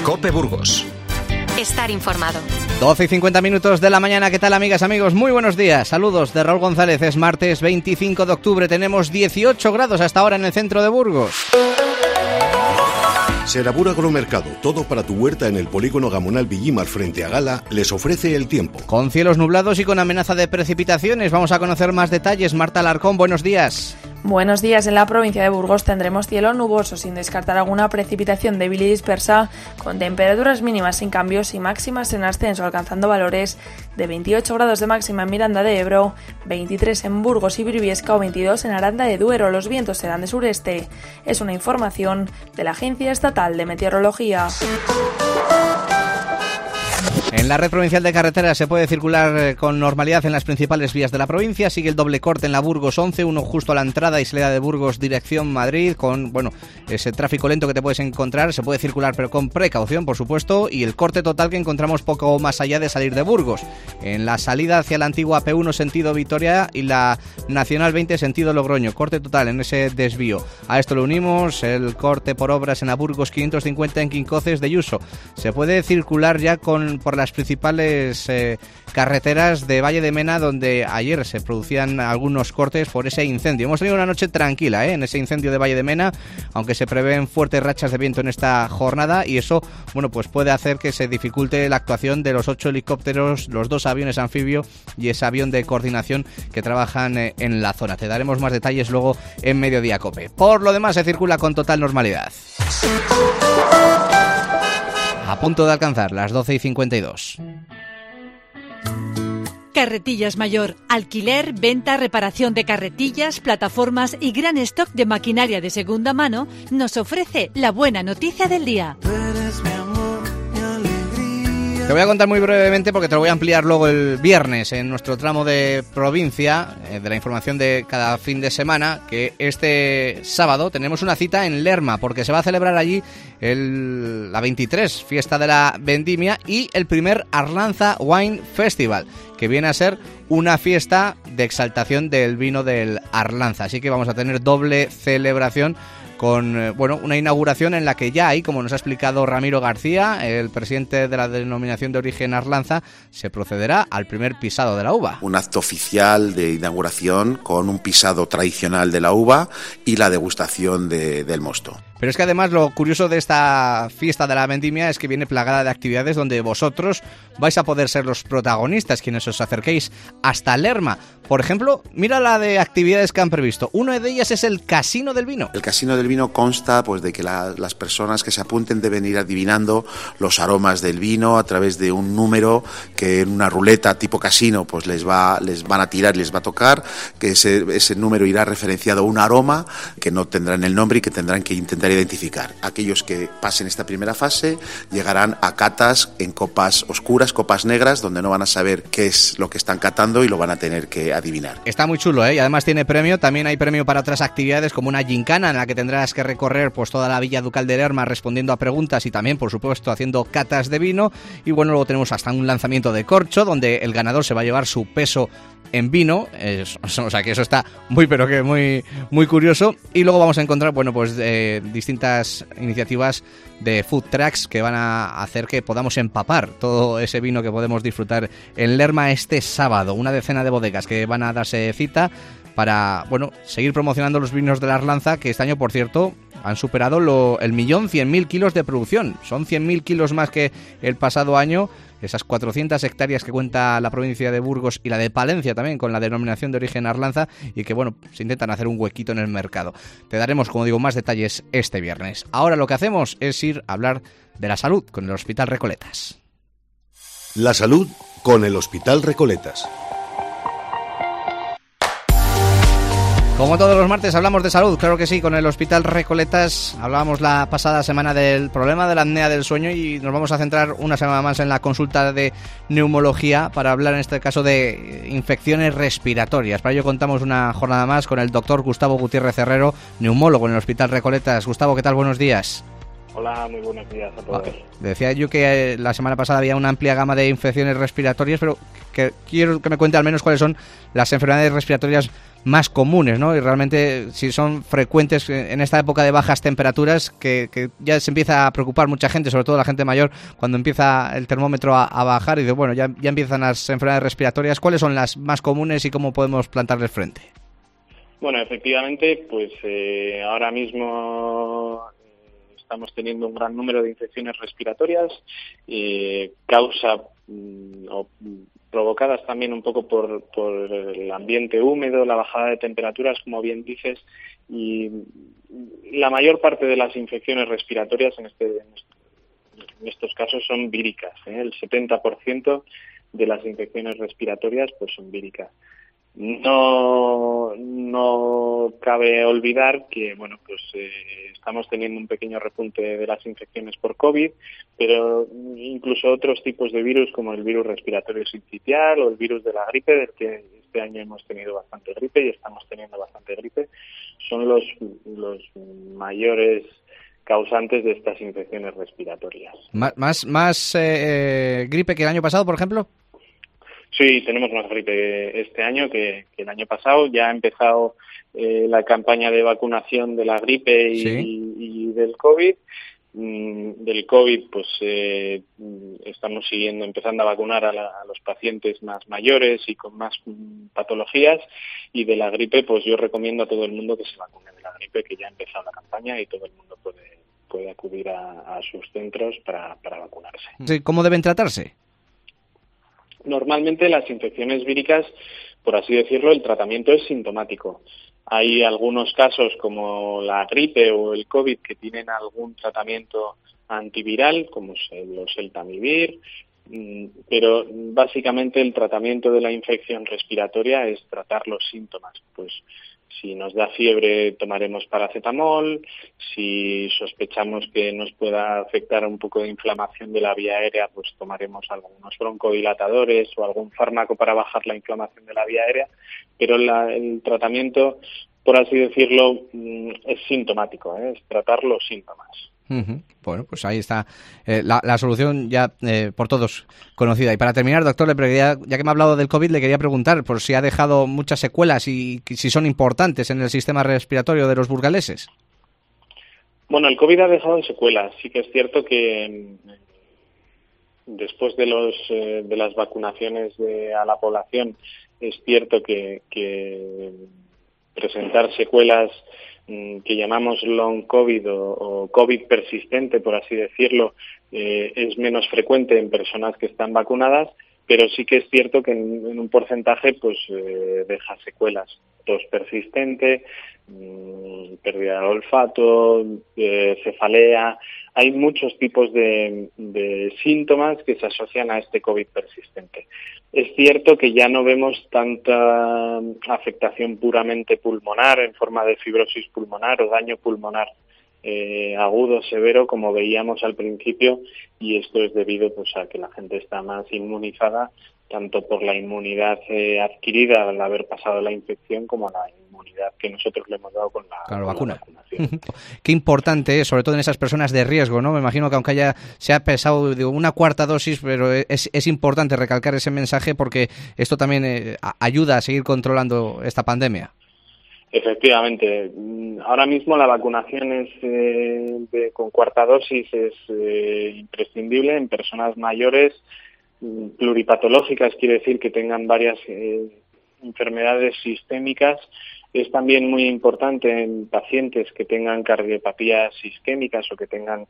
COPE Burgos. Estar informado. 12:50 de la mañana. ¿Qué tal, amigas, amigos? Muy buenos días. Saludos de Raúl González. Es martes 25 de octubre. Tenemos 18 grados hasta ahora en el centro de Burgos. Serabur Agromercado, todo para tu huerta en el polígono Gamonal Villimar frente a Gala, les ofrece el tiempo. Con cielos nublados y con amenaza de precipitaciones. Vamos a conocer más detalles. Marta Alarcón, buenos días. Buenos días. En la provincia de Burgos tendremos cielo nuboso sin descartar alguna precipitación débil y dispersa, con temperaturas mínimas sin cambios y máximas en ascenso, alcanzando valores de 28 grados de máxima en Miranda de Ebro, 23 en Burgos y Briviesca o 22 en Aranda de Duero. Los vientos serán de sureste. Es una información de la Agencia Estatal de Meteorología. En la red provincial de carreteras se puede circular con normalidad en las principales vías de la provincia. Sigue el doble corte en la Burgos 11, uno justo a la entrada y salida de Burgos dirección Madrid, con ese tráfico lento que te puedes encontrar. Se puede circular pero con precaución, por supuesto, y el corte total que encontramos poco más allá de salir de Burgos. En la salida hacia la antigua P1 sentido Vitoria y la Nacional 20 sentido Logroño. Corte total en ese desvío. A esto le unimos el corte por obras en la Burgos 550 en Quincoces de Yuso. Se puede circular ya por las principales carreteras de Valle de Mena, donde ayer se producían algunos cortes por ese incendio. Hemos tenido una noche tranquila en ese incendio de Valle de Mena, aunque se prevén fuertes rachas de viento en esta jornada, y eso pues puede hacer que se dificulte la actuación de los 8 helicópteros, los 2 aviones anfibio y ese avión de coordinación que trabajan en la zona. Te daremos más detalles luego en Mediodía Cope. Por lo demás, se circula con total normalidad. A punto de alcanzar las 12:52. Carretillas Mayor. Alquiler, venta, reparación de carretillas, plataformas y gran stock de maquinaria de segunda mano nos ofrece la buena noticia del día. Te voy a contar muy brevemente, porque te lo voy a ampliar luego el viernes en nuestro tramo de provincia, de la información de cada fin de semana, que este sábado tenemos una cita en Lerma, porque se va a celebrar allí la 23 fiesta de la vendimia y el primer Arlanza Wine Festival, que viene a ser una fiesta de exaltación del vino del Arlanza. Así que vamos a tener doble celebración con una inauguración en la que ya hay, como nos ha explicado Ramiro García, el presidente de la denominación de origen Arlanza, se procederá al primer pisado de la uva. Un acto oficial de inauguración con un pisado tradicional de la uva y la degustación del mosto. Pero es que además lo curioso de esta fiesta de la vendimia es que viene plagada de actividades donde vosotros vais a poder ser los protagonistas, quienes os acerquéis hasta Lerma. Por ejemplo, mira la de actividades que han previsto. Una de ellas es el Casino del Vino. El Casino del Vino consta de que las personas que se apunten deben ir adivinando los aromas del vino a través de un número que en una ruleta tipo casino les van a tirar y les va a tocar, que ese número irá referenciado a un aroma que no tendrán el nombre y que tendrán que intentar identificar. Aquellos que pasen esta primera fase llegarán a catas en copas oscuras, copas negras, donde no van a saber qué es lo que están catando y lo van a tener que adivinar. Está muy chulo, y además tiene premio. También hay premio para otras actividades, como una gincana en la que tendrás que recorrer toda la Villa Ducal de Lerma respondiendo a preguntas y también, por supuesto, haciendo catas de vino. Y luego tenemos hasta un lanzamiento de corcho, donde el ganador se va a llevar su peso en vino, o sea que eso está muy curioso. Y luego vamos a encontrar distintas iniciativas de food trucks que van a hacer que podamos empapar todo ese vino que podemos disfrutar en Lerma este sábado. Una decena de bodegas que van a darse cita para seguir promocionando los vinos de la Arlanza, que este año, por cierto, han superado el 1.100.000 kilos de producción. Son 100.000 kilos más que el pasado año. Esas 400 hectáreas que cuenta la provincia de Burgos y la de Palencia también, con la denominación de origen Arlanza, y que se intentan hacer un huequito en el mercado. Te daremos, como digo, más detalles este viernes. Ahora lo que hacemos es ir a hablar de la salud con el Hospital Recoletas. La salud con el Hospital Recoletas. Como todos los martes hablamos de salud, claro que sí, con el Hospital Recoletas. Hablábamos la pasada semana del problema de la apnea del sueño y nos vamos a centrar una semana más en la consulta de neumología para hablar en este caso de infecciones respiratorias. Para ello contamos una jornada más con el doctor Gustavo Gutiérrez Herrero, neumólogo en el Hospital Recoletas. Gustavo, ¿qué tal? Buenos días. Hola, muy buenos días a todos. Decía yo que la semana pasada había una amplia gama de infecciones respiratorias, pero que quiero que me cuente al menos cuáles son las enfermedades respiratorias más comunes, ¿no? Y realmente si son frecuentes en esta época de bajas temperaturas, que ya se empieza a preocupar mucha gente, sobre todo la gente mayor, cuando empieza el termómetro a bajar y dice, bueno, ya empiezan las enfermedades respiratorias. ¿Cuáles son las más comunes y cómo podemos plantarles frente? Bueno, efectivamente, pues ahora mismo estamos teniendo un gran número de infecciones respiratorias, o provocadas también un poco por el ambiente húmedo, la bajada de temperaturas, como bien dices, y la mayor parte de las infecciones respiratorias en estos casos son víricas, El 70% de las infecciones respiratorias pues son víricas. No cabe olvidar que estamos teniendo un pequeño repunte de las infecciones por COVID, pero incluso otros tipos de virus como el virus respiratorio sincitial o el virus de la gripe, del que este año hemos tenido bastante gripe y estamos teniendo bastante gripe, son los mayores causantes de estas infecciones respiratorias. ¿Más gripe que el año pasado, por ejemplo? Sí, tenemos más gripe este año que el año pasado. Ya ha empezado la campaña de vacunación de la gripe y del COVID. Del COVID, pues estamos empezando a vacunar a los pacientes más mayores y con más patologías. Y de la gripe, pues yo recomiendo a todo el mundo que se vacune de la gripe, que ya ha empezado la campaña y todo el mundo puede acudir a sus centros para vacunarse. Sí, ¿cómo deben tratarse? Normalmente las infecciones víricas, por así decirlo, el tratamiento es sintomático. Hay algunos casos como la gripe o el COVID que tienen algún tratamiento antiviral, como los Eltamivir, pero básicamente el tratamiento de la infección respiratoria es tratar los síntomas. Pues si nos da fiebre tomaremos paracetamol, si sospechamos que nos pueda afectar un poco de inflamación de la vía aérea, pues tomaremos algunos broncodilatadores o algún fármaco para bajar la inflamación de la vía aérea, pero el tratamiento, por así decirlo, es sintomático, es tratar los síntomas. Bueno, pues ahí está la solución ya por todos conocida. Y para terminar, doctor, ya que me ha hablado del COVID, le quería preguntar por si ha dejado muchas secuelas y si son importantes en el sistema respiratorio de los burgaleses. Bueno, el COVID ha dejado secuelas. Sí que es cierto que después de las vacunaciones a la población, es cierto que presentar secuelas que llamamos long COVID o COVID persistente, por así decirlo, es menos frecuente en personas que están vacunadas, pero sí que es cierto que en un porcentaje pues deja secuelas. Tos persistente, pérdida de olfato, cefalea. Hay muchos tipos de síntomas que se asocian a este COVID persistente. Es cierto que ya no vemos tanta afectación puramente pulmonar en forma de fibrosis pulmonar o daño pulmonar agudo, severo, como veíamos al principio, y esto es debido pues a que la gente está más inmunizada, tanto por la inmunidad adquirida al haber pasado la infección como la inmunidad que nosotros le hemos dado con la vacunación. Qué importante es, sobre todo en esas personas de riesgo, ¿no? Me imagino que aunque se ha pesado una cuarta dosis, pero es importante recalcar ese mensaje porque esto también ayuda a seguir controlando esta pandemia. Efectivamente. Ahora mismo la vacunación con cuarta dosis es imprescindible en personas mayores, pluripatológicas, quiere decir que tengan varias enfermedades sistémicas. Es también muy importante en pacientes que tengan cardiopatías isquémicas o que tengan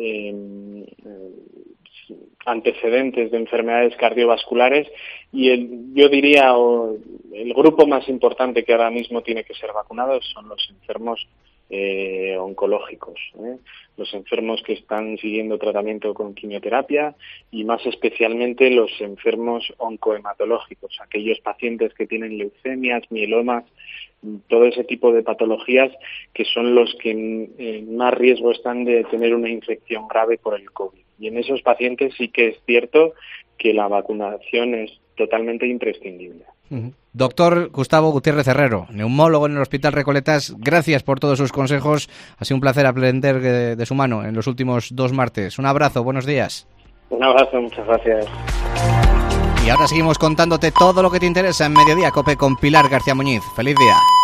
antecedentes de enfermedades cardiovasculares, y yo diría el grupo más importante que ahora mismo tiene que ser vacunado son los enfermos oncológicos, los enfermos que están siguiendo tratamiento con quimioterapia y más especialmente los enfermos oncohematológicos, aquellos pacientes que tienen leucemias, mielomas, todo ese tipo de patologías que son los que en más riesgo están de tener una infección grave por el COVID. Y en esos pacientes sí que es cierto que la vacunación es totalmente imprescindible. Doctor Gustavo Gutiérrez Herrero, neumólogo en el Hospital Recoletas, gracias por todos sus consejos. Ha sido un placer aprender de su mano en los últimos 2 martes. Un abrazo, buenos días. Un abrazo, muchas gracias. Y ahora seguimos contándote todo lo que te interesa en Mediodía Cope con Pilar García Muñiz. ¡Feliz día!